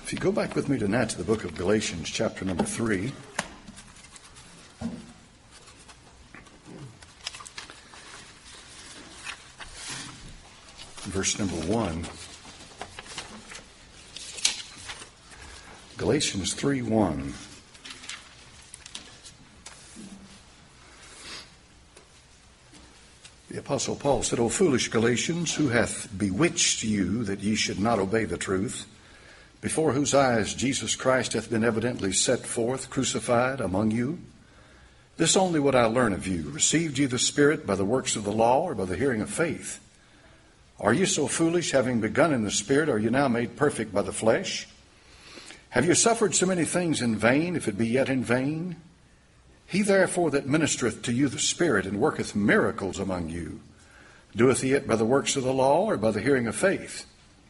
If you go back with me tonight to the book of Galatians, chapter number 3. Verse number 1. Galatians 3:1. The Apostle Paul said, O foolish Galatians, who hath bewitched you that ye should not obey the truth, before whose eyes Jesus Christ hath been evidently set forth, crucified among you? This only would I learn of you. Received ye the Spirit by the works of the law, or by the hearing of faith? Are you so foolish, having begun in the Spirit, are you now made perfect by the flesh? Have you suffered so many things in vain, if it be yet in vain? He therefore that ministereth to you the Spirit, and worketh miracles among you, doeth he it by the works of the law, or by the hearing of faith?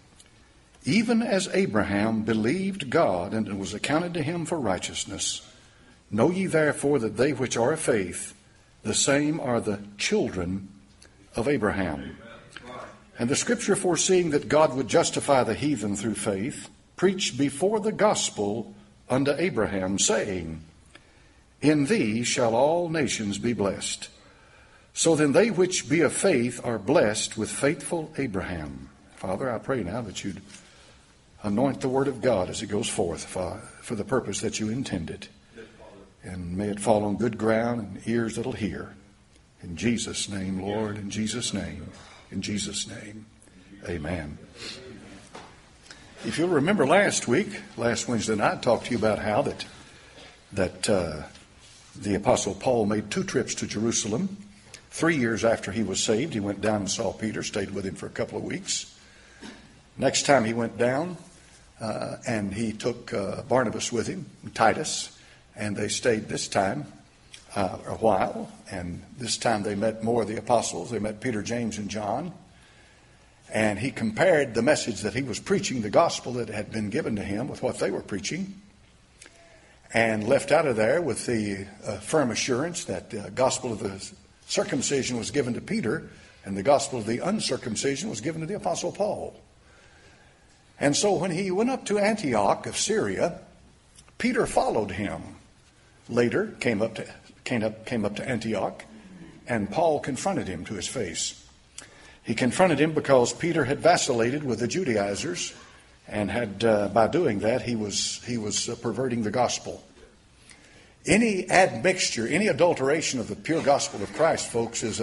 Even as Abraham believed God, and it was accounted to him for righteousness. Know ye therefore that they which are of faith, the same are the children of Abraham. And the Scripture, foreseeing that God would justify the heathen through faith, preached before the gospel unto Abraham, saying, In thee shall all nations be blessed. So then they which be of faith are blessed with faithful Abraham. Father, I pray now that you'd anoint the word of God as it goes forth, for the purpose that you intended. And may it fall on good ground and ears that'll hear. In Jesus' name, Lord, in Jesus' name, in Jesus' name, amen. If you'll remember last Wednesday night, I talked to you about how that the Apostle Paul made 2 trips to Jerusalem. 3 years after he was saved, he went down and saw Peter, stayed with him for a couple of weeks. Next time he went down, and he took Barnabas with him, Titus, and they stayed this time a while. And this time they met more of the apostles. They met Peter, James, and John. And he compared the message that he was preaching, the gospel that had been given to him, with what they were preaching, and left out of there with the firm assurance that the gospel of the circumcision was given to Peter, and the gospel of the uncircumcision was given to the Apostle Paul. And so when he went up to Antioch of Syria, Peter followed him. Later came up to Antioch, and Paul confronted him to his face. He confronted him because Peter had vacillated with the Judaizers, and had by doing that he was perverting the gospel. Any admixture, any adulteration of the pure gospel of Christ, folks, is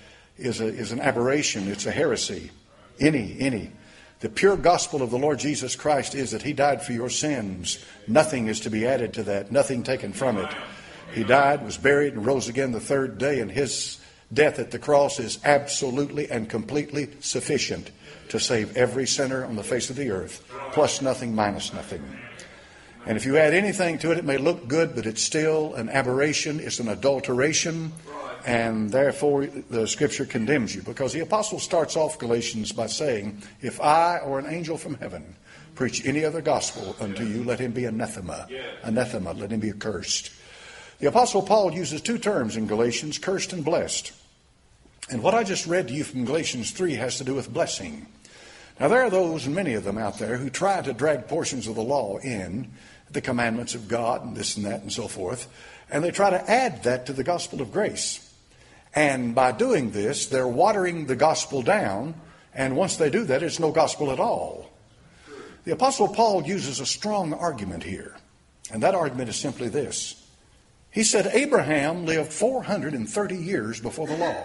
an aberration. It's a heresy. Any. The pure gospel of the Lord Jesus Christ is that he died for your sins. Nothing is to be added to that. Nothing taken from it. He died, was buried, and rose again the third day, and his death at the cross is absolutely and completely sufficient to save every sinner on the face of the earth, plus nothing, minus nothing. And if you add anything to it, it may look good, but it's still an aberration. It's an adulteration. And therefore, the Scripture condemns you. Because the apostle starts off Galatians by saying, if I or an angel from heaven preach any other gospel unto you, let him be anathema. Anathema, let him be accursed. The apostle Paul uses 2 terms in Galatians, cursed and blessed. And what I just read to you from Galatians 3 has to do with blessing. Now, there are those, and many of them out there, who try to drag portions of the law in, the commandments of God and this and that and so forth, and they try to add that to the gospel of grace. And by doing this, they're watering the gospel down, and once they do that, it's no gospel at all. The Apostle Paul uses a strong argument here, and that argument is simply this. He said Abraham lived 430 years before the law.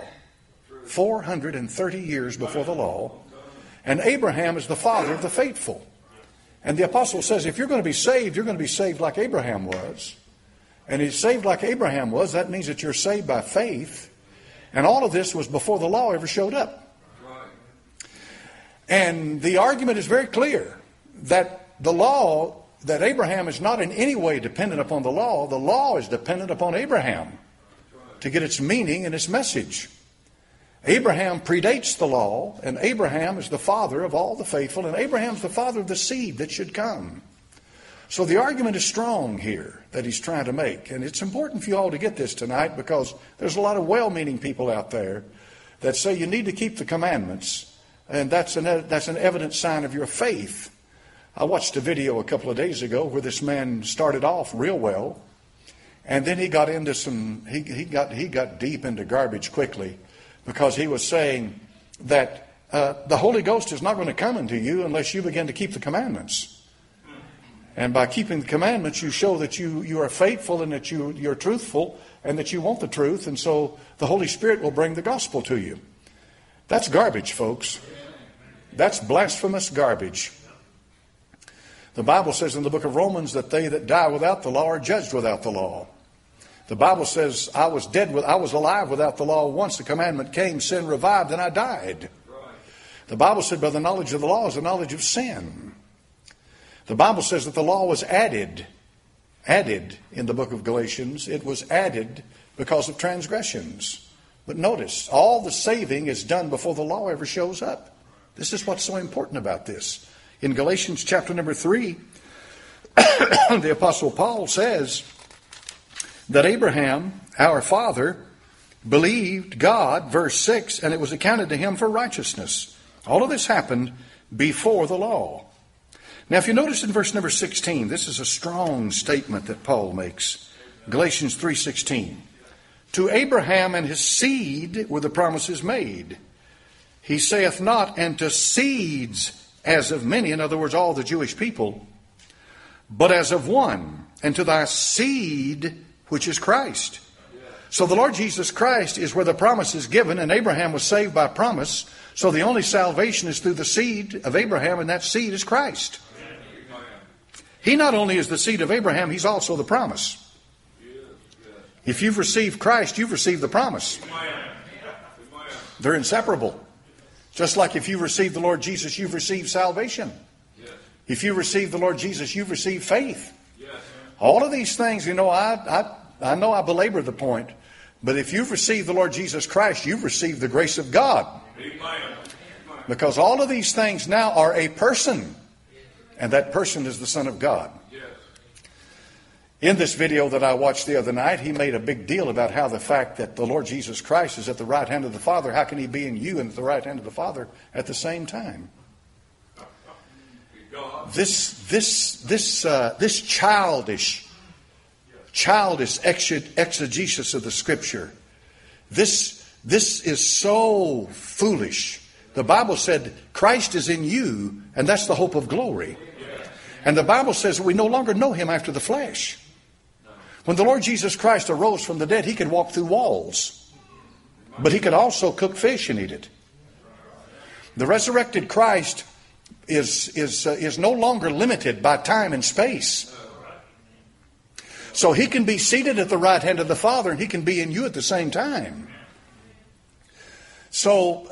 430 years before the law. And Abraham is the father of the faithful. And the apostle says, if you're going to be saved, you're going to be saved like Abraham was. And he's saved like Abraham was. That means that you're saved by faith. And all of this was before the law ever showed up. And the argument is very clear that the law, that Abraham is not in any way dependent upon the law is dependent upon Abraham to get its meaning and its message. Abraham predates the law, and Abraham is the father of all the faithful, and Abraham's the father of the seed that should come. So the argument is strong here that he's trying to make. And it's important for you all to get this tonight, because there's a lot of well-meaning people out there that say you need to keep the commandments, and that's an evident sign of your faith. I watched a video a couple of days ago where this man started off real well, and then he got into he got deep into garbage quickly, because he was saying that the Holy Ghost is not going to come into you unless you begin to keep the commandments. And by keeping the commandments, you show that you are faithful and that you're truthful and that you want the truth, and so the Holy Spirit will bring the gospel to you. That's garbage, folks. That's blasphemous garbage. The Bible says in the book of Romans that they that die without the law are judged without the law. The Bible says I was alive without the law. Once the commandment came, sin revived, and I died. The Bible said by the knowledge of the law is the knowledge of sin. The Bible says that the law was added in the book of Galatians. It was added because of transgressions. But notice, all the saving is done before the law ever shows up. This is what's so important about this. In Galatians chapter number 3, the Apostle Paul says that Abraham, our father, believed God, verse 6, and it was accounted to him for righteousness. All of this happened before the law. Now, if you notice in verse number 16, this is a strong statement that Paul makes. Galatians 3:16. To Abraham and his seed were the promises made. He saith not, and to seeds as of many, in other words, all the Jewish people, but as of one, and to thy seed, which is Christ. So the Lord Jesus Christ is where the promise is given, and Abraham was saved by promise. So the only salvation is through the seed of Abraham, and that seed is Christ. He not only is the seed of Abraham, he's also the promise. If you've received Christ, you've received the promise. They're inseparable. Just like if you receive the Lord Jesus, you've received salvation. If you receive the Lord Jesus, you've received faith. All of these things, I know I belabor the point, but if you've received the Lord Jesus Christ, you've received the grace of God. Because all of these things now are a person, and that person is the Son of God. In this video that I watched the other night, he made a big deal about how the fact that the Lord Jesus Christ is at the right hand of the Father, how can he be in you and at the right hand of the Father at the same time? This childish exegesis of the Scripture, this is so foolish. The Bible said Christ is in you, and that's the hope of glory. And the Bible says that we no longer know him after the flesh. When the Lord Jesus Christ arose from the dead, he could walk through walls, but he could also cook fish and eat it. The resurrected Christ is no longer limited by time and space. So he can be seated at the right hand of the Father, and he can be in you at the same time. So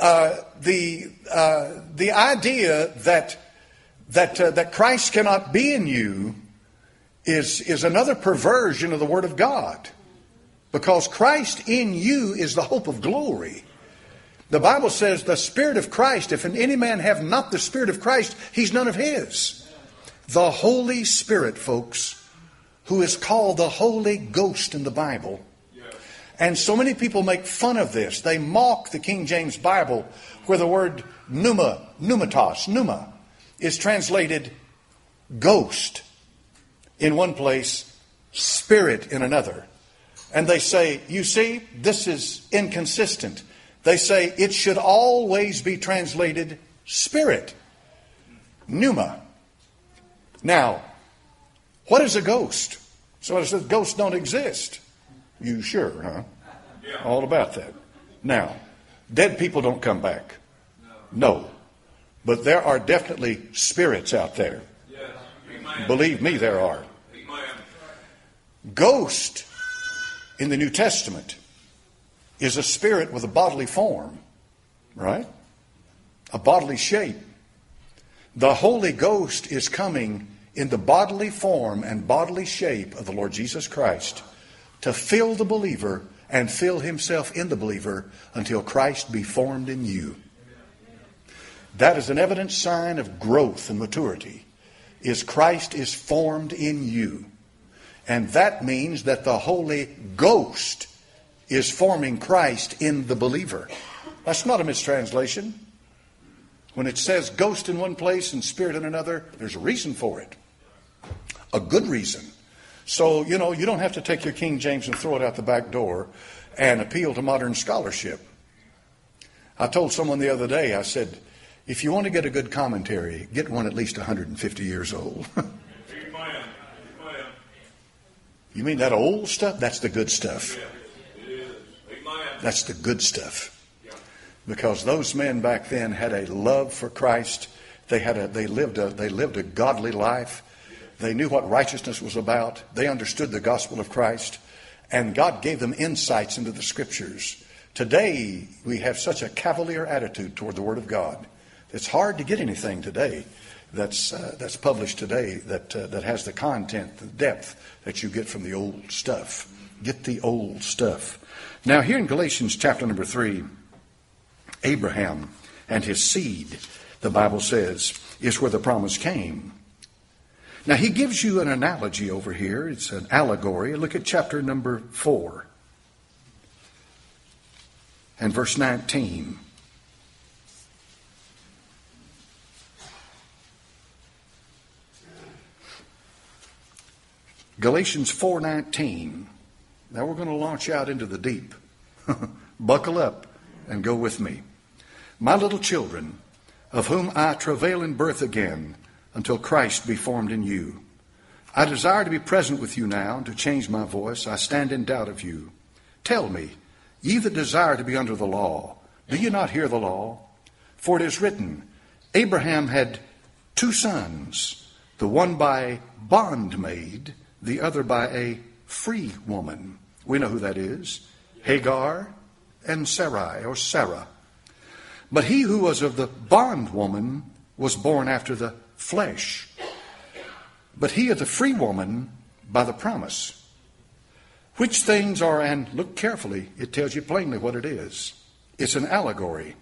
the idea that Christ cannot be in you is another perversion of the Word of God. Because Christ in you is the hope of glory. The Bible says the Spirit of Christ, if any man have not the Spirit of Christ, he's none of his. The Holy Spirit, folks, who is called the Holy Ghost in the Bible. And so many people make fun of this. They mock the King James Bible where the word pneuma is translated ghost in one place, spirit in another. And they say, you see, this is inconsistent. They say it should always be translated spirit, pneuma. Now, what is a ghost? Somebody says ghosts don't exist. You sure, huh? All about that. Now, dead people don't come back. No. But there are definitely spirits out there. Believe me, there are. Ghost in the New Testament is a spirit with a bodily form, right? A bodily shape. The Holy Ghost is coming in the bodily form and bodily shape of the Lord Jesus Christ to fill the believer and fill himself in the believer until Christ be formed in you. That is an evident sign of growth and maturity, is Christ is formed in you. And that means that the Holy Ghost is forming Christ in the believer. That's not a mistranslation. When it says ghost in one place and spirit in another, there's a reason for it. A good reason. So, you don't have to take your King James and throw it out the back door and appeal to modern scholarship. I told someone the other day, I said, if you want to get a good commentary, get one at least 150 years old. You mean that old stuff? That's the good stuff. That's the good stuff. Because those men back then had a love for Christ. They lived a godly life. They knew what righteousness was about. They understood the gospel of Christ. And God gave them insights into the Scriptures. Today, we have such a cavalier attitude toward the Word of God. It's hard to get anything today that's published today that has the content, the depth that you get from the old stuff. Get the old stuff. Now, here in Galatians chapter number 3, Abraham and his seed, the Bible says, is where the promise came. Now, he gives you an analogy over here. It's an allegory. Look at chapter number 4 and verse 19. Galatians 4:19. Now we're going to launch out into the deep. Buckle up and go with me. My little children, of whom I travail in birth again, until Christ be formed in you. I desire to be present with you now, and to change my voice, I stand in doubt of you. Tell me, ye that desire to be under the law, do you not hear the law? For it is written, Abraham had 2 sons, the one by bondmaid, the other by a free woman. We know who that is. Hagar and Sarai, or Sarah. But he who was of the bondwoman was born after the flesh. But he of the free woman by the promise. Which things are, and look carefully, it tells you plainly what it is. It's an allegory.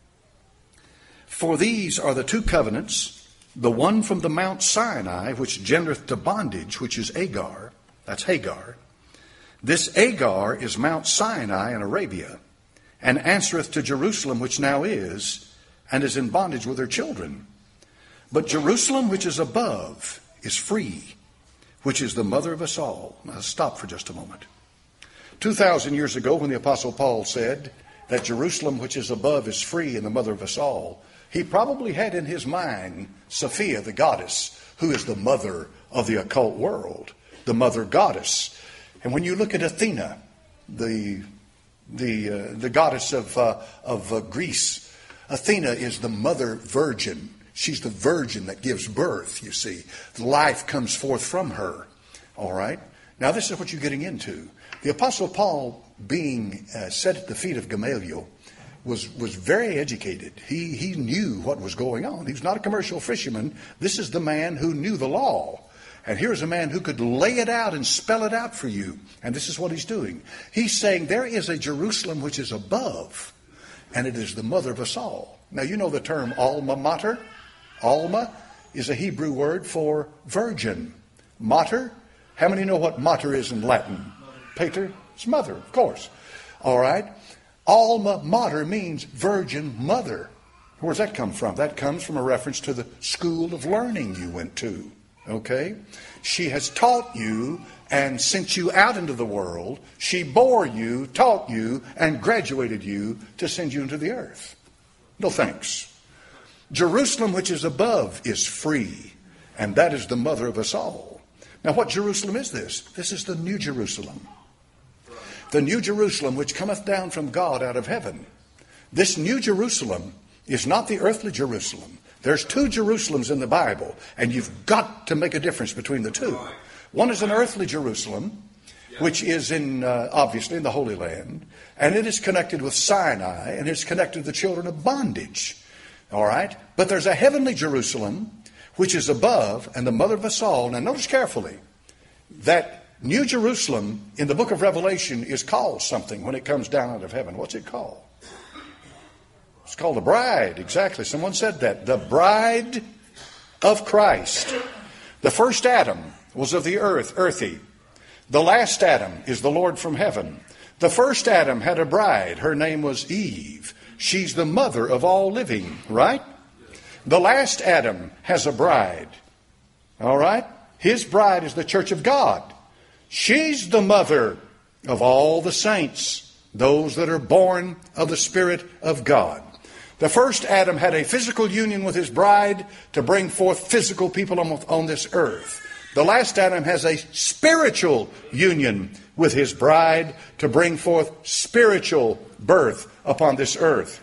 For these are the 2 covenants, the one from the Mount Sinai, which gendereth to bondage, which is Agar. That's Hagar. This Agar is Mount Sinai in Arabia, and answereth to Jerusalem, which now is, and is in bondage with her children. But Jerusalem, which is above, is free, which is the mother of us all. Now stop for just a moment. 2,000 years ago, when the Apostle Paul said that Jerusalem, which is above, is free and the mother of us all, he probably had in his mind Sophia, the goddess, who is the mother of the occult world, the mother goddess. And when you look at Athena, the goddess of Greece, Athena is the mother virgin. She's the virgin that gives birth, you see. Life comes forth from her. All right? Now, this is what you're getting into. The Apostle Paul, being set at the feet of Gamaliel, was very educated. He knew what was going on. He was not a commercial fisherman. This is the man who knew the law. And here's a man who could lay it out and spell it out for you. And this is what he's doing. He's saying there is a Jerusalem which is above, and it is the mother of us all. Now, you know the term alma mater. Alma is a Hebrew word for virgin. Mater, how many know what mater is in Latin? Pater, it's mother, of course. All right. Alma mater means virgin mother. Where does that come from? That comes from a reference to the school of learning you went to. Okay? She has taught you and sent you out into the world. She bore you, taught you, and graduated you to send you into the earth. No thanks. Jerusalem, which is above, is free, and that is the mother of us all. Now, what Jerusalem is this? This is the New Jerusalem. The New Jerusalem, which cometh down from God out of heaven. This New Jerusalem is not the earthly Jerusalem. There's 2 Jerusalems in the Bible, and you've got to make a difference between the 2. One is an earthly Jerusalem, which is obviously in the Holy Land, and it is connected with Sinai, and it's connected to the children of bondage. All right? But there's a heavenly Jerusalem, which is above, and the mother of us all. Now notice carefully that New Jerusalem in the book of Revelation is called something when it comes down out of heaven. What's it called? It's called the bride. Exactly. Someone said that. The bride of Christ. The first Adam was of the earth, earthy. The last Adam is the Lord from heaven. The first Adam had a bride. Her name was Eve. She's the mother of all living, right? The last Adam has a bride. All right? His bride is the church of God. She's the mother of all the saints, those that are born of the Spirit of God. The first Adam had a physical union with his bride to bring forth physical people on this earth. The last Adam has a spiritual union with his bride to bring forth spiritual birth upon this earth.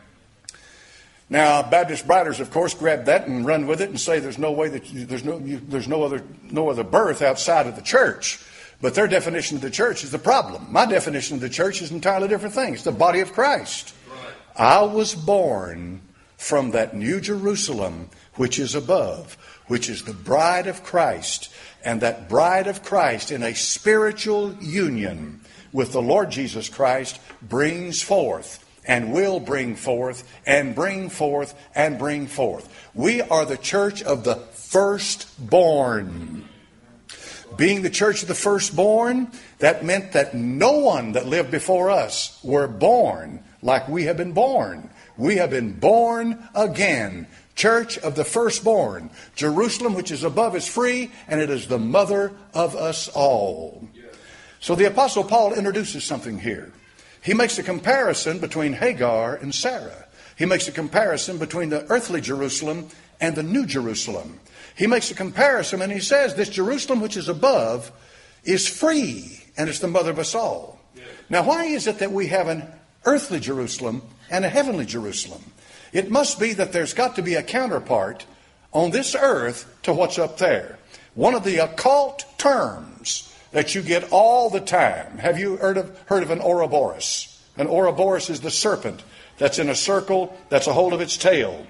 Now, Baptist writers, of course, grab that and run with it and say there's no way that there's no other birth outside of the church. But their definition of the church is the problem. My definition of the church is an entirely different thing. It's the body of Christ. I was born from that new Jerusalem which is above, which is the bride of Christ. And that bride of Christ in a spiritual union with the Lord Jesus Christ brings forth and will bring forth and bring forth and bring forth. We are the church of the firstborn. Being the church of the firstborn, that meant that no one that lived before us were born like we have been born. We have been born again. Church of the firstborn. Jerusalem, which is above, is free, and it is the mother of us all. So the Apostle Paul introduces something here. He makes a comparison between Hagar and Sarah. He makes a comparison between the earthly Jerusalem and the new Jerusalem. He makes a comparison and he says this Jerusalem which is above is free and it's the mother of us all. Now, why is it that we have an earthly Jerusalem and a heavenly Jerusalem? It must be that there's got to be a counterpart on this earth to what's up there. One of the occult terms that you get all the time. Have you heard of an Ouroboros? An Ouroboros is the serpent that's in a circle that's a hold of its tail.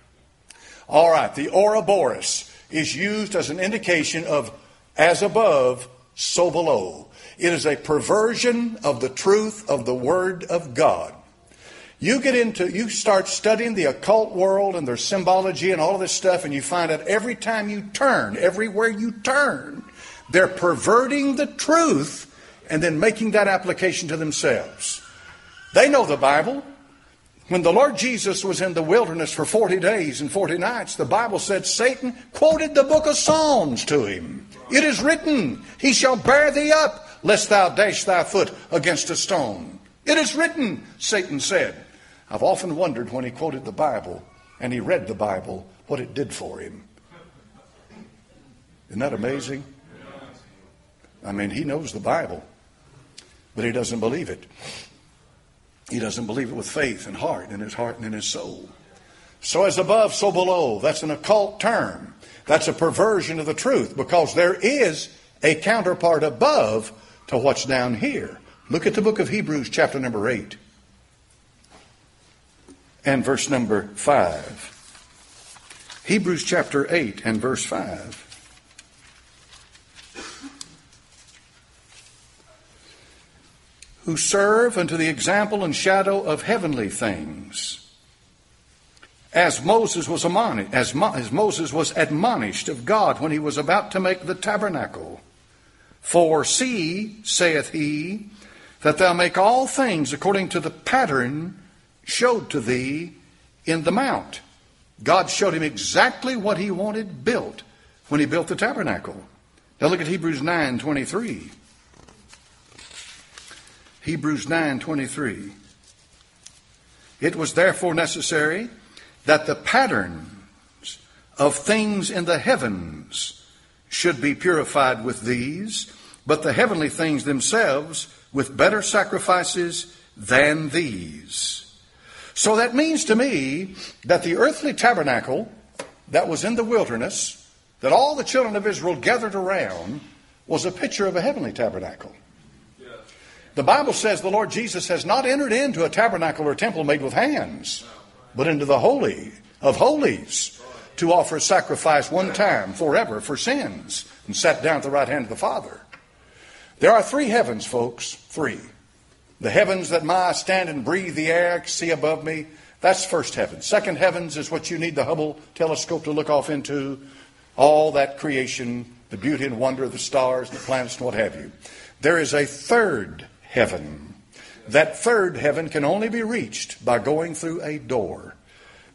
All right, the Ouroboros is used as an indication of as above, so below. It is a perversion of the truth of the Word of God. You start studying the occult world and their symbology and all of this stuff, and you find out every time you turn, everywhere you turn, they're perverting the truth and then making that application to themselves. They know the Bible. When the Lord Jesus was in the wilderness for 40 days and 40 nights, the Bible said Satan quoted the book of Psalms to him. It is written, He shall bear thee up, lest thou dash thy foot against a stone. It is written, Satan said. I've often wondered when he quoted the Bible and he read the Bible, what it did for him. Isn't that amazing? I mean, he knows the Bible, but he doesn't believe it. He doesn't believe it with faith and heart and in his soul. So as above, so below. That's an occult term. That's a perversion of the truth because there is a counterpart above to what's down here. Look at the book of Hebrews, chapter number 8 and verse number 5. Hebrews chapter 8 and verse 5. Who serve unto the example and shadow of heavenly things, as Moses was admonished of God when he was about to make the tabernacle. For see, saith he, that thou make all things according to the pattern showed to thee in the mount. God showed him exactly what he wanted built when he built the tabernacle. Now look at Hebrews 9:23. Hebrews 9:23. It was therefore necessary that the patterns of things in the heavens should be purified with these, but the heavenly things themselves with better sacrifices than these. So that means to me that the earthly tabernacle that was in the wilderness, that all the children of Israel gathered around, was a picture of a heavenly tabernacle. The Bible says the Lord Jesus has not entered into a tabernacle or temple made with hands, but into the Holy of Holies to offer sacrifice one time forever for sins, and sat down at the right hand of the Father. There are three heavens, folks, three. The heavens that my eyes stand and breathe the air, see above me, that's first heaven. Second heavens is what you need the Hubble telescope to look off into, all that creation, the beauty and wonder of the stars, the planets, and what have you. There is a third heaven. That third heaven can only be reached by going through a door.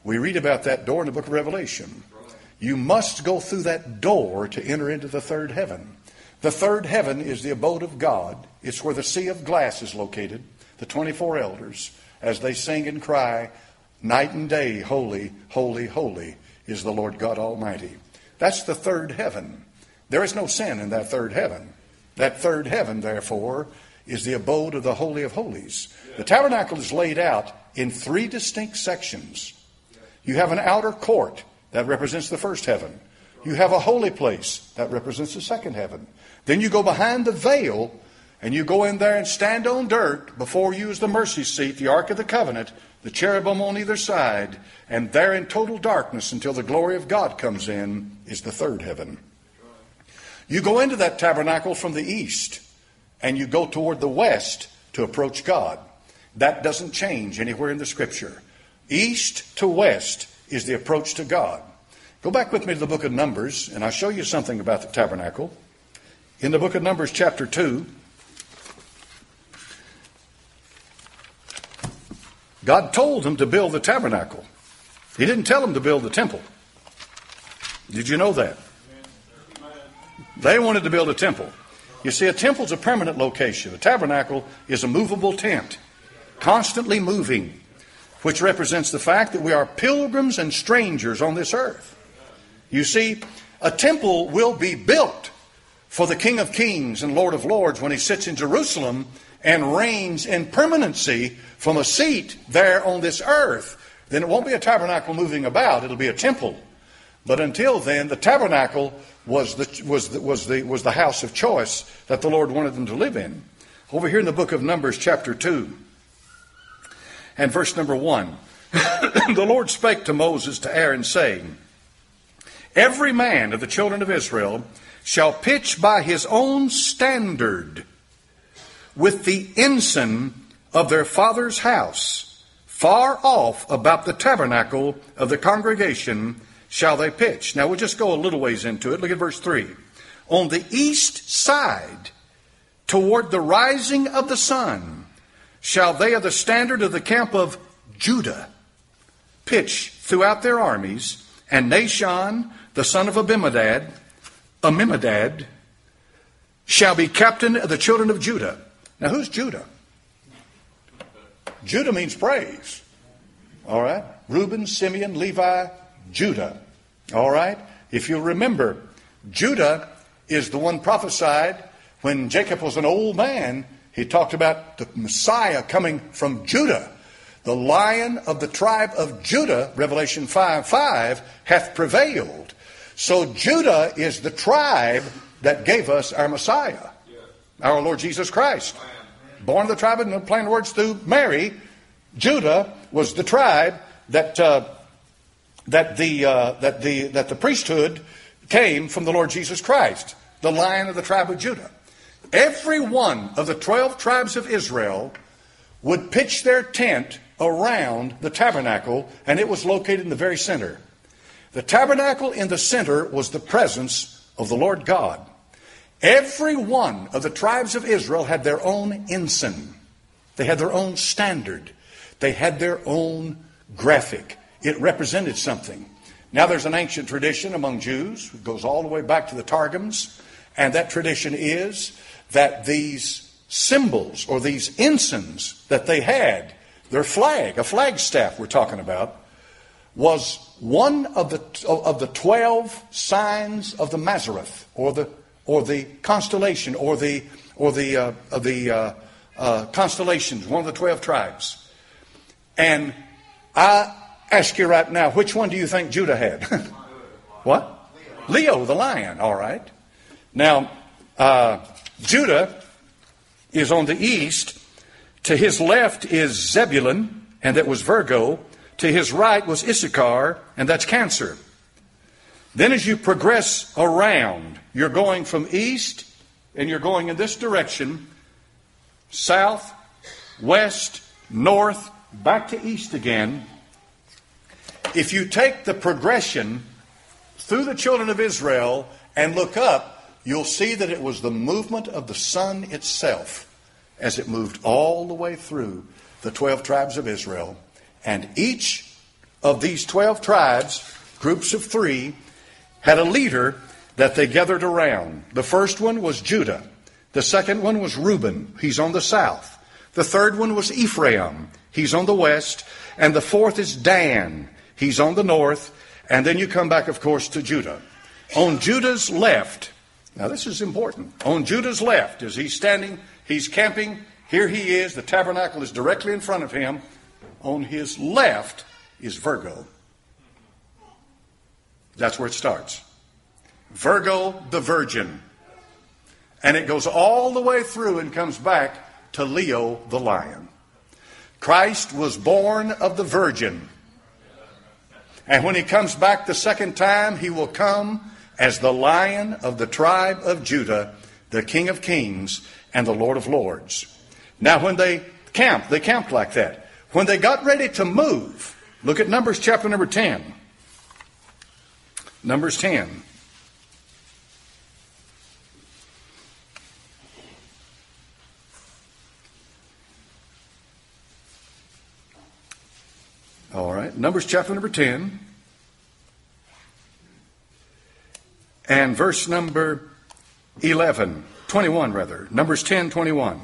We read about that door in the book of Revelation. You must go through that door to enter into the third heaven. The third heaven is the abode of God. It's where the sea of glass is located. The 24 elders, as they sing and cry, night and day, holy, holy, holy is the Lord God Almighty. That's the third heaven. There is no sin in that third heaven. That third heaven, therefore, is the abode of the Holy of Holies. The tabernacle is laid out in 3 distinct sections. You have an outer court that represents the first heaven. You have a holy place that represents the second heaven. Then you go behind the veil and you go in there and stand on dirt. Before you is the mercy seat, the Ark of the Covenant, the cherubim on either side, and there in total darkness until the glory of God comes in is the third heaven. You go into that tabernacle from the east and you go toward the west to approach God. That doesn't change anywhere in the Scripture. East to west is the approach to God. Go back with me to the book of Numbers, and I'll show you something about the tabernacle. In the book of Numbers, chapter 2, God told them to build the tabernacle. He didn't tell them to build the temple. Did you know that? They wanted to build a temple. You see, a temple's a permanent location. A tabernacle is a movable tent, constantly moving, which represents the fact that we are pilgrims and strangers on this earth. You see, a temple will be built for the King of Kings and Lord of Lords when he sits in Jerusalem and reigns in permanency from a seat there on this earth. Then it won't be a tabernacle moving about, it'll be a temple. But until then, the tabernacle was the house of choice that the Lord wanted them to live in. Over here in the book of Numbers, chapter 2, and verse number 1, the Lord spake to Moses, to Aaron, saying, every man of the children of Israel shall pitch by his own standard with the ensign of their father's house, far off about the tabernacle of the congregation shall they pitch. Now we'll just go a little ways into it. Look at verse 3. On the east side, toward the rising of the sun, shall they of the standard of the camp of Judah pitch throughout their armies, and Nashon, the son of Amminadab, shall be captain of the children of Judah. Now who's Judah? Judah means praise. All right? Reuben, Simeon, Levi, Judah. All right? If you remember, Judah is the one prophesied when Jacob was an old man. He talked about the Messiah coming from Judah. The Lion of the tribe of Judah, Revelation 5:5, hath prevailed. So Judah is the tribe that gave us our Messiah, our Lord Jesus Christ. Born of the tribe, in plain words, through Mary, Judah was the tribe that the priesthood came from the Lord Jesus Christ, the Lion of the tribe of Judah. Every one of the 12 tribes of Israel would pitch their tent around the tabernacle, and it was located in the very center. The tabernacle in the center was the presence of the Lord God. Every one of the tribes of Israel had their own ensign. They had their own standard. They had their own graphic. It represented something. Now there's an ancient tradition among Jews. It goes all the way back to the Targums. And that tradition is that these symbols or these ensigns that they had, their flag, a flagstaff we're talking about, was one of the 12 signs of the Mazareth, or the constellation, or the constellations, one of the 12 tribes. And I ask you right now, which one do you think Judah had? What? Leo, the lion. All right. Now, Judah is on the east. To his left is Zebulun, and that was Virgo. To his right was Issachar, and that's Cancer. Then as you progress around, you're going from east, and you're going in this direction, south, west, north, back to east again. If you take the progression through the children of Israel and look up, you'll see that it was the movement of the sun itself as it moved all the way through the 12 tribes of Israel. And each of these 12 tribes, groups of 3, had a leader that they gathered around. The first one was Judah. The second one was Reuben. He's on the south. The third one was Ephraim. He's on the west. And the fourth is Dan. He's on the north. And then you come back, of course, to Judah. On Judah's left, now this is important. On Judah's left, as he's standing, he's camping. Here he is. The tabernacle is directly in front of him. On his left is Virgo. That's where it starts. Virgo the virgin. And it goes all the way through and comes back to Leo the lion. Christ was born of the virgin. And when he comes back the second time, he will come as the Lion of the tribe of Judah, the King of kings and the Lord of lords. Now when they camped like that. When they got ready to move, look at Numbers chapter number 10. Numbers 10. All right, Numbers chapter number 10. And verse number 21 rather. Numbers 10:21.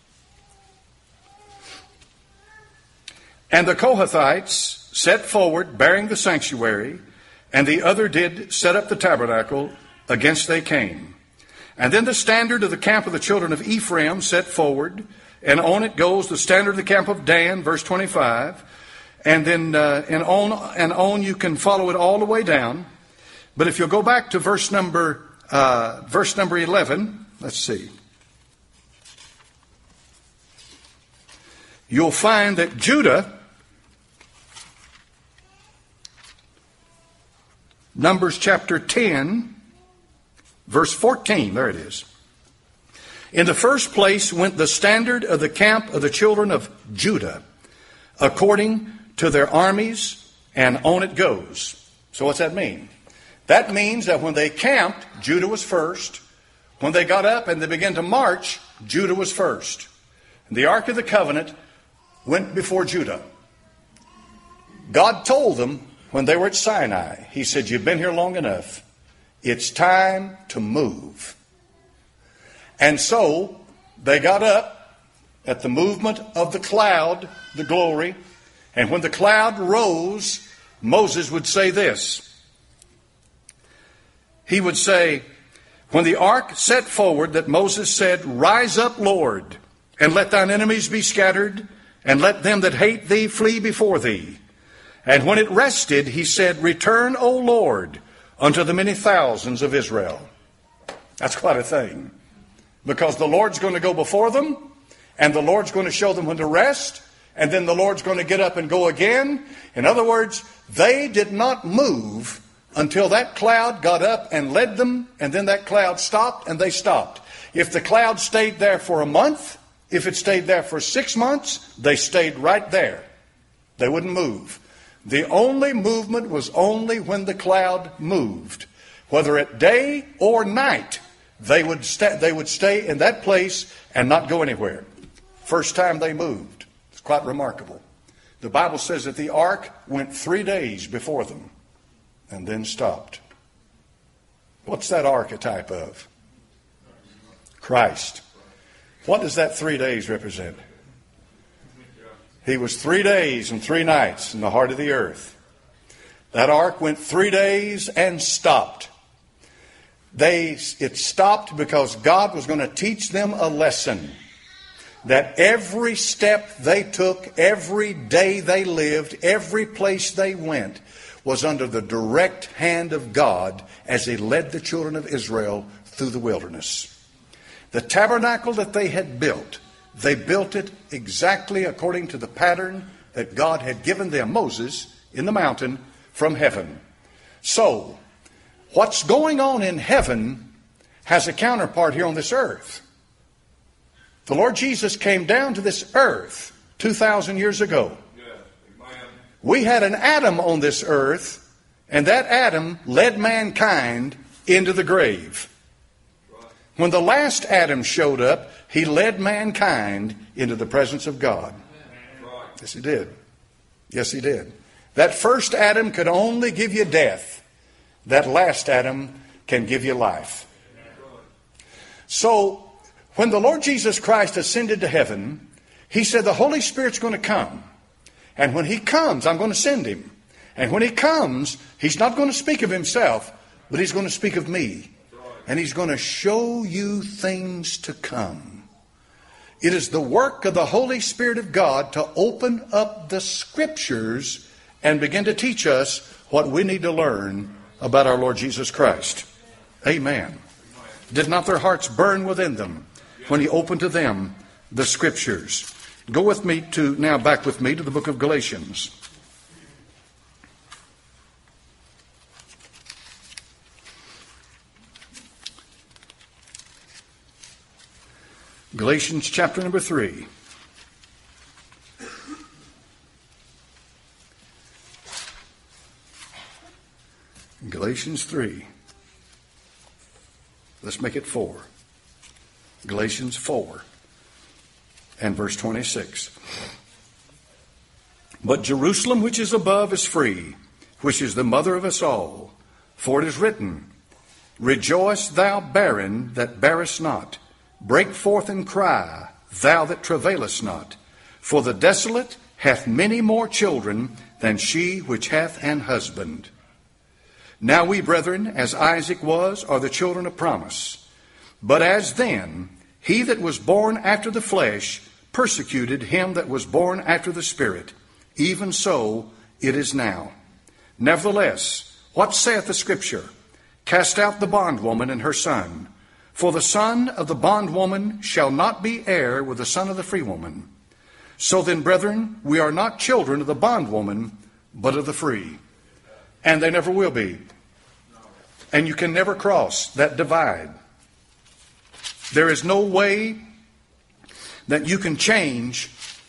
And the Kohathites set forward, bearing the sanctuary, and the other did set up the tabernacle, against they came. And then the standard of the camp of the children of Ephraim set forward, and on it goes the standard of the camp of Dan, verse 25. And then and on you can follow it all the way down. But if you'll go back to verse number 11, let's see. You'll find that Judah, Numbers chapter 10, verse 14, there it is. In the first place went the standard of the camp of the children of Judah, according to their armies, and on it goes. So what's that mean? That means that when they camped, Judah was first. When they got up and they began to march, Judah was first. And the Ark of the Covenant went before Judah. God told them when they were at Sinai, he said, you've been here long enough. It's time to move. And so they got up at the movement of the cloud, the glory. And when the cloud rose, Moses would say this. He would say, when the ark set forward, that Moses said, rise up, Lord, and let thine enemies be scattered, and let them that hate thee flee before thee. And when it rested, he said, return, O Lord, unto the many thousands of Israel. That's quite a thing. Because the Lord's going to go before them, and the Lord's going to show them when to rest, and then the Lord's going to get up and go again. In other words, they did not move until that cloud got up and led them, and then that cloud stopped, and they stopped. If the cloud stayed there for a month, if it stayed there for 6 months, they stayed right there. They wouldn't move. The only movement was only when the cloud moved. Whether at day or night, they would stay in that place and not go anywhere. First time they moved. It's quite remarkable. The Bible says that the ark went 3 days before them and then stopped. What's that archetype of? Christ. What does that 3 days represent? He was 3 days and 3 nights in the heart of the earth. That ark went 3 days and stopped. It stopped because God was going to teach them a lesson. That every step they took, every day they lived, every place they went, was under the direct hand of God as He led the children of Israel through the wilderness. The tabernacle that they had built, they built it exactly according to the pattern that God had given them, Moses, in the mountain from heaven. So, what's going on in heaven has a counterpart here on this earth. The Lord Jesus came down to this earth 2,000 years ago. We had an Adam on this earth, and that Adam led mankind into the grave. When the last Adam showed up, he led mankind into the presence of God. Yes, he did. Yes, he did. That first Adam could only give you death. That last Adam can give you life. So, when the Lord Jesus Christ ascended to heaven, He said the Holy Spirit's going to come. And when He comes, I'm going to send Him. And when He comes, He's not going to speak of Himself, but He's going to speak of me. And He's going to show you things to come. It is the work of the Holy Spirit of God to open up the Scriptures and begin to teach us what we need to learn about our Lord Jesus Christ. Amen. Did not their hearts burn within them when He opened to them the Scriptures? Go with me back with me to the book of Galatians. Galatians chapter number 3. Galatians 3. Let's make it 4. Galatians 4 and verse 26. But Jerusalem which is above is free, which is the mother of us all. For it is written, Rejoice, thou barren that bearest not. Break forth and cry, thou that travailest not. For the desolate hath many more children than she which hath an husband. Now we, brethren, as Isaac was, are the children of promise. But as then, he that was born after the flesh persecuted him that was born after the Spirit, even so it is now. Nevertheless, what saith the Scripture? Cast out the bondwoman and her son. For the son of the bondwoman shall not be heir with the son of the free woman. So then, brethren, we are not children of the bondwoman, but of the free. And they never will be. And you can never cross that divide. There is no way that you can change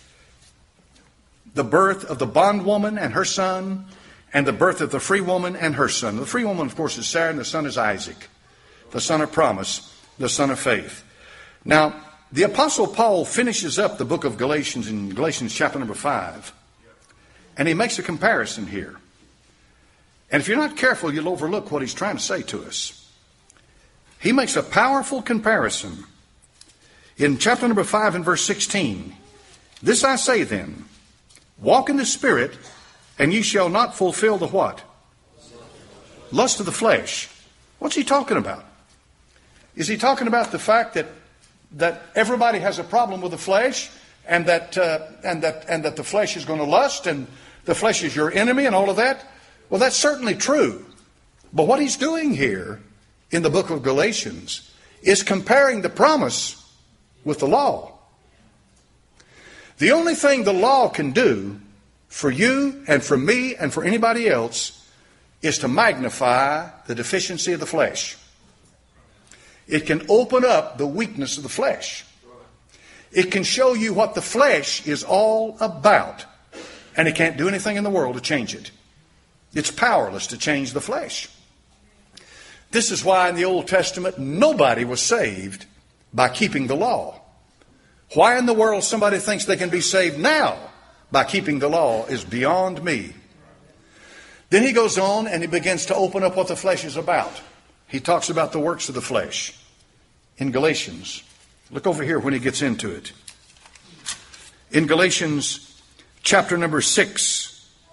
the birth of the bondwoman and her son and the birth of the free woman and her son. The free woman, of course, is Sarah, and the son is Isaac, the son of promise, the son of faith. Now, the Apostle Paul finishes up the book of Galatians in Galatians chapter number 5. And he makes a comparison here. And if you're not careful, you'll overlook what he's trying to say to us. He makes a powerful comparison. In chapter number 5 and verse 16, This I say then, walk in the Spirit, and ye shall not fulfill the what? Lust of the flesh. What's he talking about? Is he talking about the fact that everybody has a problem with the flesh, and that the flesh is going to lust, and the flesh is your enemy, and all of that? Well, that's certainly true. But what he's doing here in the book of Galatians is comparing the promise with the law. The only thing the law can do for you and for me and for anybody else is to magnify the deficiency of the flesh. It can open up the weakness of the flesh. It can show you what the flesh is all about. And it can't do anything in the world to change it. It's powerless to change the flesh. This is why in the Old Testament nobody was saved by keeping the law. Why in the world somebody thinks they can be saved now by keeping the law is beyond me. Then he goes on and he begins to open up what the flesh is about. He talks about the works of the flesh in Galatians. Look over here when he gets into it. In Galatians chapter number 6,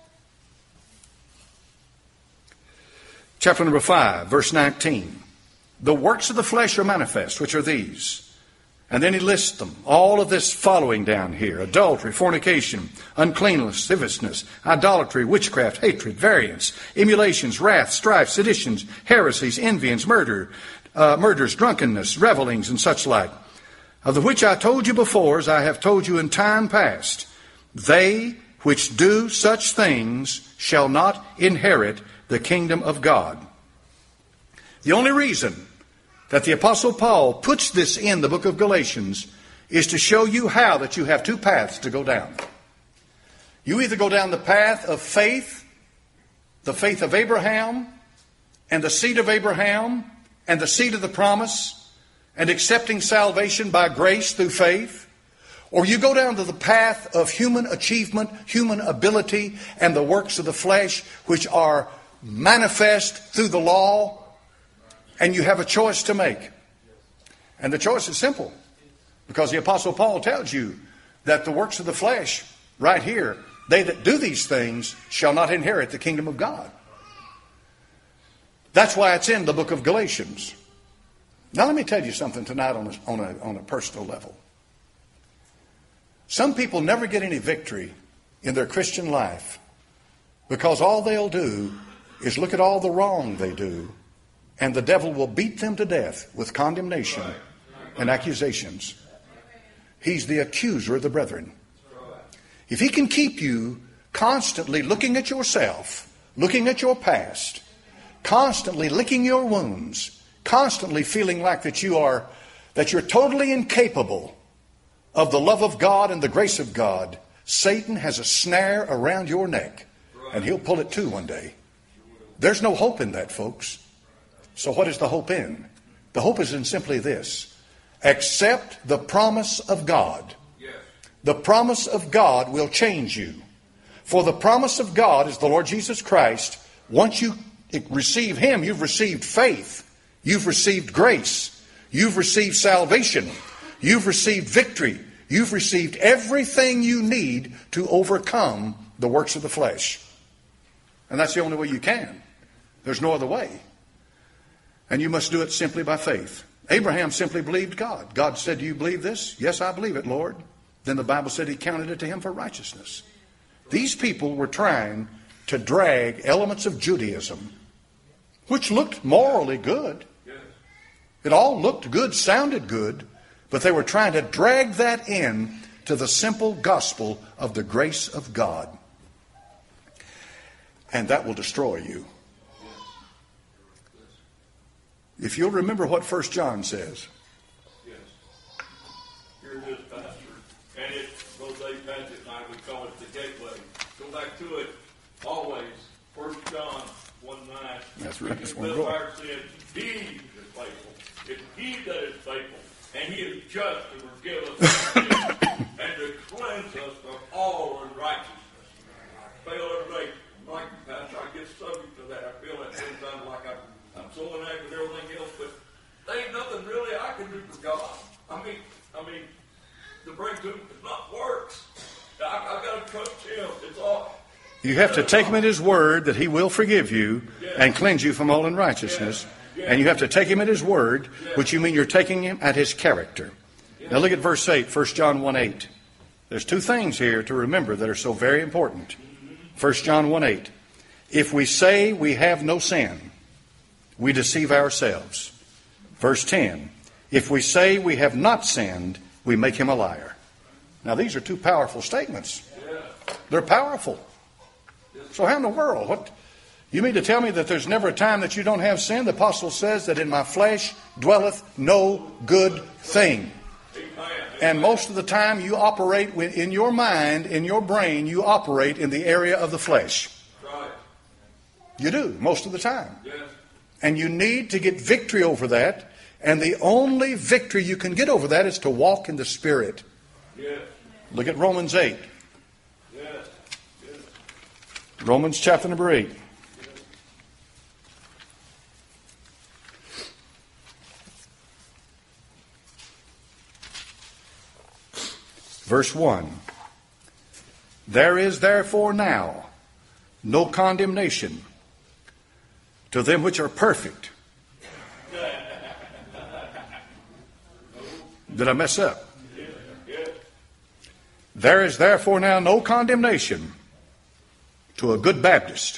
chapter number 5, verse 19. The works of the flesh are manifest, which are these. And then he lists them. All of this following down here. Adultery, fornication, uncleanness, lasciviousness, idolatry, witchcraft, hatred, variance, emulations, wrath, strife, seditions, heresies, envyings, murders, drunkenness, revelings, and such like. Of the which I told you before, as I have told you in time past, they which do such things shall not inherit the kingdom of God. The only reason that the Apostle Paul puts this in the book of Galatians is to show you how that you have two paths to go down. You either go down the path of faith, the faith of Abraham, and the seed of Abraham, and the seed of the promise, and accepting salvation by grace through faith, or you go down to the path of human achievement, human ability, and the works of the flesh, which are manifest through the law, and you have a choice to make. And the choice is simple, because the Apostle Paul tells you that the works of the flesh, right here, they that do these things shall not inherit the kingdom of God. That's why it's in the book of Galatians. Now let me tell you something tonight on a personal level. Some people never get any victory in their Christian life because all they'll do is look at all the wrong they do, and the devil will beat them to death with condemnation and accusations. He's the accuser of the brethren. If he can keep you constantly looking at yourself, looking at your past, constantly licking your wounds, constantly feeling like that you're totally incapable of the love of God and the grace of God, Satan has a snare around your neck, and he'll pull it too one day. There's no hope in that, folks. So what is the hope in? The hope is in simply this: accept the promise of God. The promise of God will change you. For the promise of God is the Lord Jesus Christ. Once you receive Him, you've received faith. You've received grace. You've received salvation. You've received victory. You've received everything you need to overcome the works of the flesh. And that's the only way you can. There's no other way. And you must do it simply by faith. Abraham simply believed God. God said, "Do you believe this?" "Yes, I believe it, Lord." Then the Bible said He counted it to him for righteousness. These people were trying to drag elements of Judaism, which looked morally good. It all looked good, sounded good, but they were trying to drag that in to the simple gospel of the grace of God. And that will destroy you. If you'll remember what 1 John says. Yes. Here it is, Pastor. And it, those days past it, and I would call it the gateway. Go back to it always. 1 John 1:9. That's right. That's one Bill more. Maher said, He is faithful. It's He that is faithful. And He is just to forgive us our sins and to cleanse us from all unrighteousness. I fail every day. Like, Pastor, I get subject to that. I feel that sometimes like I'm so enact with everything else, but there ain't nothing really I can do for God. I mean, to bring to Him, it's not works. I've got to trust Him. It's all. You have to take Him at His word that He will forgive you and cleanse you from all unrighteousness. And you have to take Him at His word, which you mean you're taking Him at His character. Now look at verse 8, 1 John 1:8. There's two things here to remember that are so very important. 1 John 1:8. If we say we have no sin, we deceive ourselves. Verse 10. If we say we have not sinned, we make Him a liar. Now these are two powerful statements. They're powerful. So how in the world? What? You mean to tell me that there's never a time that you don't have sin? The apostle says that in my flesh dwelleth no good thing. And most of the time you operate in your mind, in your brain, you operate in the area of the flesh. You do, most of the time. And you need to get victory over that. And the only victory you can get over that is to walk in the Spirit. Look at Romans 8. Romans chapter number 8. Verse 1. There is therefore now no condemnation to them which are perfect. Did I mess up? There is therefore now no condemnation to a good Baptist.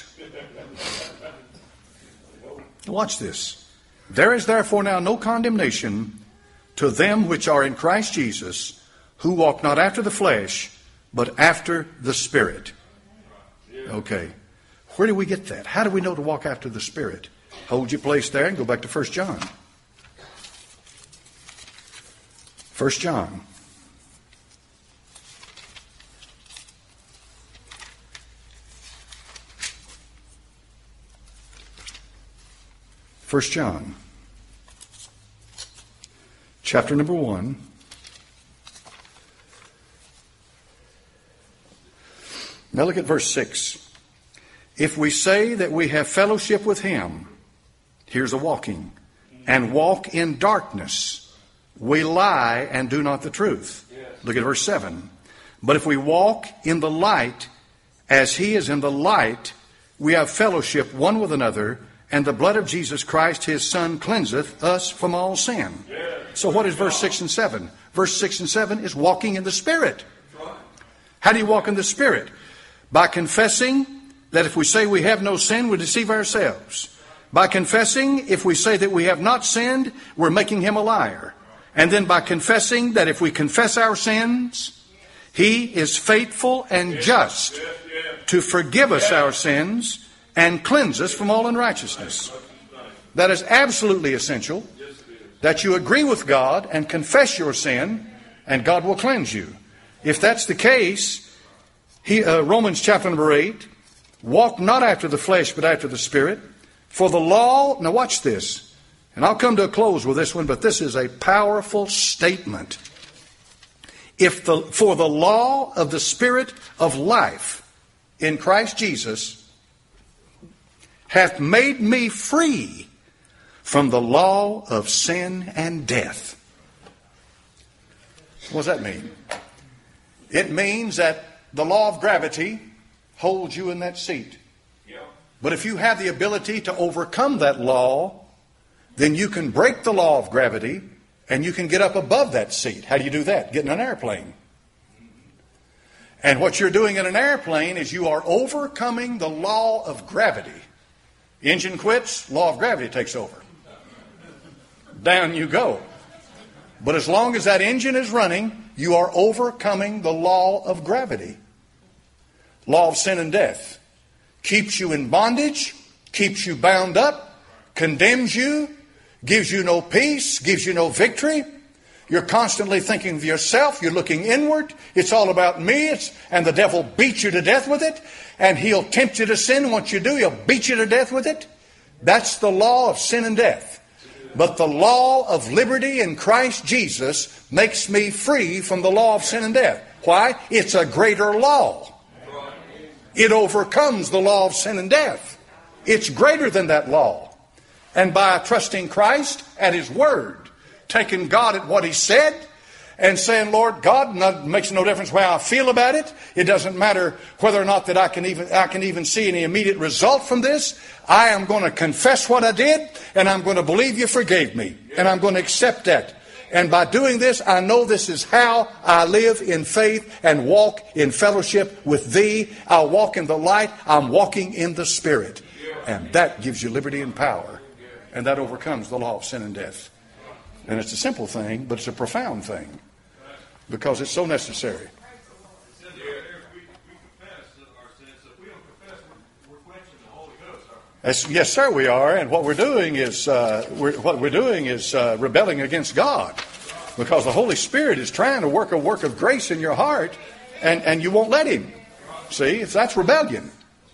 Watch this. There is therefore now no condemnation to them which are in Christ Jesus, who walk not after the flesh, but after the Spirit. Okay. Where do we get that? How do we know to walk after the Spirit? Hold your place there and go back to 1 John. 1 John. First John, chapter number 1, Now look at verse 6. If we say that we have fellowship with him, here's a walking, and walk in darkness, we lie and do not the truth. Look at verse 7. But if we walk in the light as he is in the light, we have fellowship one with another, and the blood of Jesus Christ, his Son, cleanseth us from all sin. So what is verse 6 and 7? Verse 6 and 7 is walking in the Spirit. How do you walk in the Spirit? By confessing that if we say we have no sin, we deceive ourselves. By confessing, if we say that we have not sinned, we're making him a liar. And then by confessing that if we confess our sins, he is faithful and just to forgive us our sins and cleanse us from all unrighteousness. That is absolutely essential, that you agree with God and confess your sin, and God will cleanse you. If that's the case, Romans chapter number 8, walk not after the flesh, but after the Spirit. For the law, now watch this, and I'll come to a close with this one, but this is a powerful statement. For the law of the Spirit of life in Christ Jesus hath made me free from the law of sin and death. What does that mean? It means that the law of gravity holds you in that seat. But if you have the ability to overcome that law, then you can break the law of gravity and you can get up above that seat. How do you do that? Get in an airplane. And what you're doing in an airplane is you are overcoming the law of gravity. Engine quits, law of gravity takes over. Down you go. But as long as that engine is running, you are overcoming the law of gravity. Law of sin and death. Keeps you in bondage, keeps you bound up, condemns you, gives you no peace, gives you no victory. You're constantly thinking of yourself. You're looking inward. It's all about me. And the devil beats you to death with it. And he'll tempt you to sin. Once you do, he'll beat you to death with it. That's the law of sin and death. But the law of liberty in Christ Jesus makes me free from the law of sin and death. Why? It's a greater law. It overcomes the law of sin and death. It's greater than that law. And by trusting Christ at his word, taking God at what he said, and saying, Lord God, makes no difference how I feel about it. It doesn't matter whether or not that I can even see any immediate result from this. I am going to confess what I did, and I'm going to believe you forgave me, and I'm going to accept that. And by doing this, I know this is how I live in faith and walk in fellowship with thee. I walk in the light. I'm walking in the Spirit. And that gives you liberty and power. And that overcomes the law of sin and death. And it's a simple thing, but it's a profound thing. Because it's so necessary. Yes, sir, we are. And what we're doing is rebelling against God, because the Holy Spirit is trying to work a work of grace in your heart, and you won't let him. See, that's rebellion.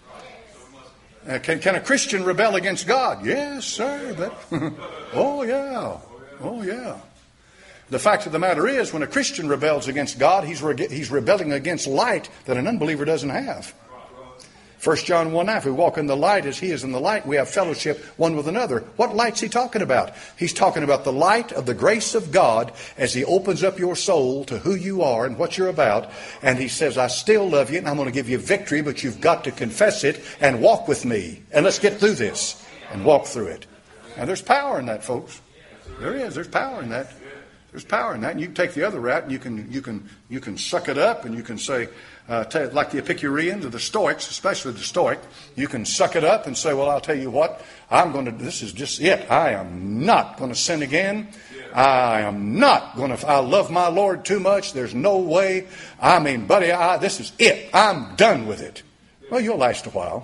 Can a Christian rebel against God? Yes, sir. Oh yeah. The fact of the matter is, when a Christian rebels against God, he's rebelling against light that an unbeliever doesn't have. 1 John 1:9, if we walk in the light as he is in the light, we have fellowship one with another. What light's he talking about? He's talking about the light of the grace of God as he opens up your soul to who you are and what you're about. And he says, I still love you and I'm going to give you victory, but you've got to confess it and walk with me. And let's get through this and walk through it. Now there's power in that, folks. There is. There's power in that. There's power in that. And you can take the other route and you can suck it up and you can say, like the Epicureans or the Stoics, especially the Stoic, you can suck it up and say, well, I'll tell you what, this is just it. I am not going to sin again. I love my Lord too much. There's no way. I mean, buddy, this is it. I'm done with it. Well, you'll last a while.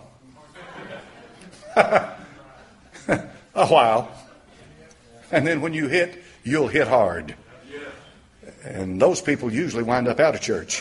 A while. And then when you hit, you'll hit hard. And those people usually wind up out of church.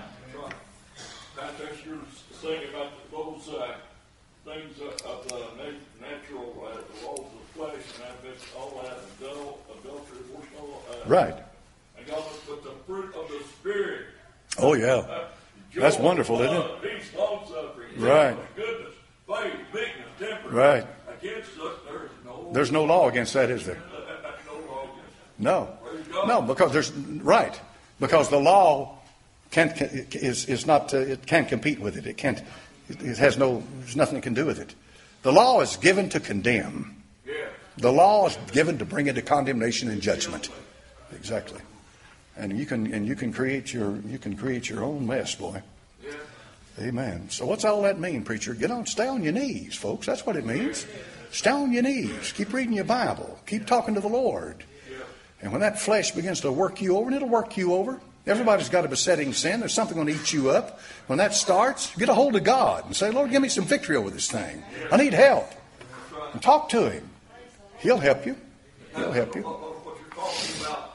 Saying about those things of the natural laws of the flesh, and all that, adultery, abortion, all that. Right. And God, but the fruit of the Spirit. Oh, yeah. joy, That's wonderful, isn't it? love, peace, long-suffering, Right. gentleness, goodness, faith, meekness, temperance. Right. Against us, There's no law against that, is there? no law against us. No. Praise God. No, because the law is not it can't compete with it. It can't. There's nothing it can do with it. The law is given to condemn. Yeah. The law is given to bring into condemnation and judgment. Exactly. And you can create your own mess, boy. Yeah. Amen. So what's all that mean, preacher? Stay on your knees, folks. That's what it means. Stay on your knees. Keep reading your Bible. Keep talking to the Lord. And when that flesh begins to work you over, and it'll work you over. Everybody's got a besetting sin. There's something going to eat you up. When that starts, get a hold of God and say, Lord, give me some victory over this thing. I need help. And talk to Him. He'll help you. He'll help you. What you're talking about,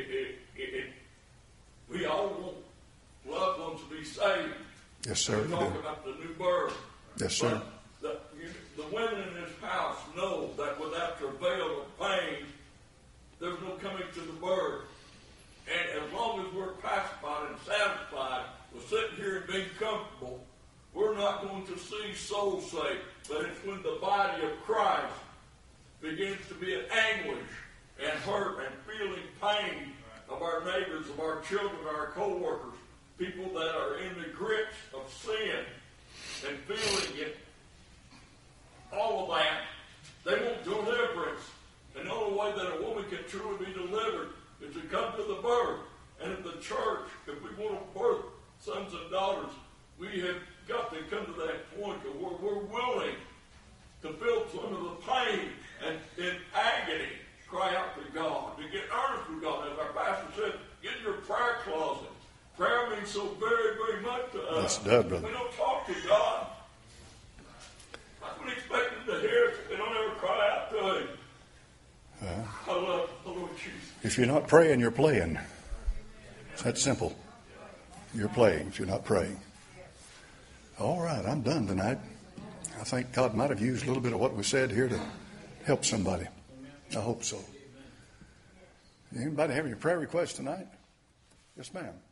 we all want loved ones to be saved. Yes, sir. We're talking about the new birth. Yes, sir. But the women in this house know that without travail of pain, there's no coming to the birth. And as long as we're pacified and satisfied with sitting here and being comfortable, we're not going to see souls saved. But it's when the body of Christ begins to be in anguish and hurt and feeling pain of our neighbors, of our children, our co-workers, people that are in the grips of sin and feeling it, all of that, they want deliverance. And the only way that a woman can truly be delivered is to come to the birth. And in the church, if we want to birth sons and daughters, we have got to come to that point where we're willing to feel some of the pain and in agony, cry out to God, to get earnest with God. As our pastor said, get in your prayer closet. Prayer means so very, very much to us. Yes, it does, brother. We don't talk to God. We expect Him to hear us. We don't ever cry out to Him. I love the Lord Jesus. If you're not praying, you're playing. It's that simple. You're playing if you're not praying. All right, I'm done tonight. I think God might have used a little bit of what we said here to help somebody. I hope so. Anybody have any prayer requests tonight? Yes, ma'am.